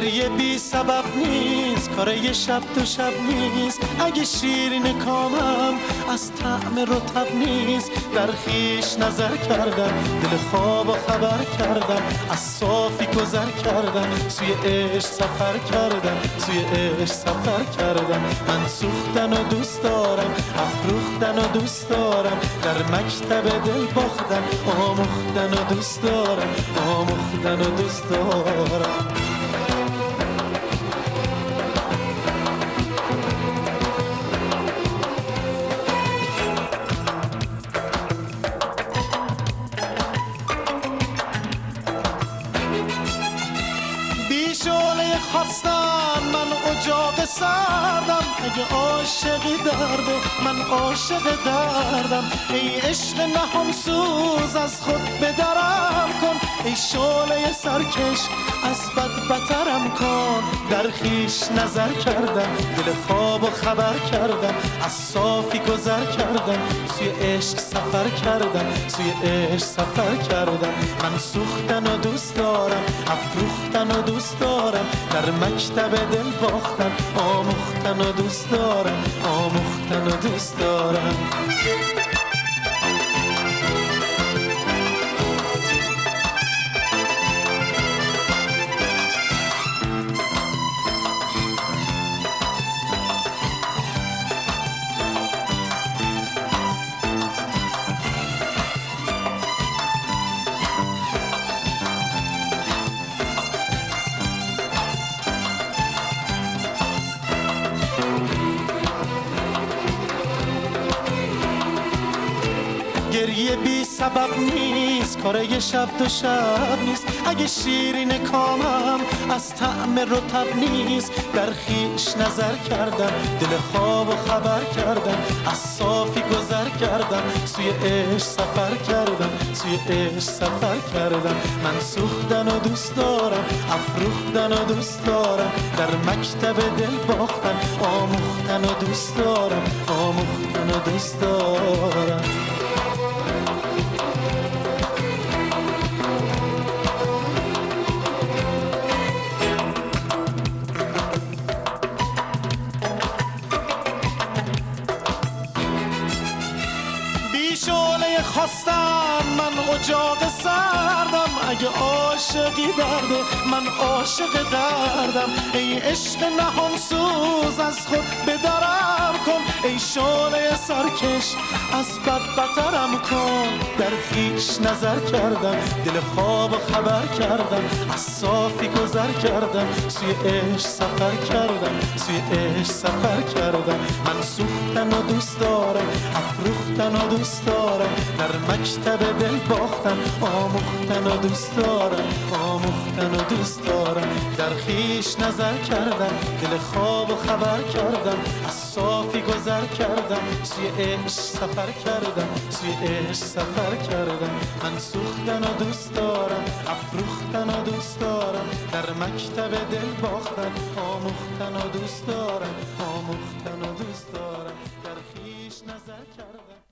گریه بی سبب نیست، کار یه شب دو شب نیست. اگه شیرین کامم از طعم رطب نیست، در خیش نظر کردم، دل خواب و خبر کردم، از صافی گذر کردم، سوی عشق سفر کردم، سوی عشق سفر کردم. من سوختن و دوست دارم، افروختن و دوست دارم، در مکتب دل باختن، آموختن و دوست دارم، آموختن و دوست دارم. شعله خواستم من اجاق سردم، اگه عاشقی درده من عاشق دردم. ای عشق نهان سوز از خود بدرم کن، ای شعله سرکش از بد بترم کن. در خیش نظر کردم، دل خواب و خبر کردم، از صافی گذر کردم، سوی عشق سفر کردم، سوی عشق سفر کردم. من سوختن و دوست دارم، افروختن و دوست دارم، در مکتب دل باختن، آموختن و دوست دارم، آموختن و دوست دارم. گریه بی سبب نیست، کار یه شب دو شب نیست. اگه شیرین کامم از طعم رطب نیست، در خیش نظر کردم، دل خواب و خبر کردم، از صافی گذر کردم، سوی عشق سفر کردم، سوی عشق سفر کردم. من سوختن و دوست دارم، افروختن و دوست دارم، در مکتب دل باختن، آموختن و دوست دارم، آموختن و دوست دارم. شعله خواستم من اجاق سردم، اگه عاشقی درده من عاشق دردم. ای عشق نهان سوز از خود بدرم کن، ای شعله سرکش از بد بترم کن. در خیش نظر کردم، دل خواب و خبر کردم، از صافی گذر کردم، سوی عشق سفر کردم، سوی عشق سفر کردم. من سوختن و دوست دارم، افروختن و دوست دارم، در مکتب دل باختن، آموختن و دوست دارم، آموختن و دوست دارم. در خیش نظر کردم، دل خواب و خبر کردم، از صافی گذر کردم، سوی عشق سفر کردم، سوی عشق سفر کردم. من سوختن و دوست دارم، افروختن و دوست دارم، در مکتب دل باختن، آموختن و دوست دارم، آموختن و دوست دارم. در خیش نظر کردم.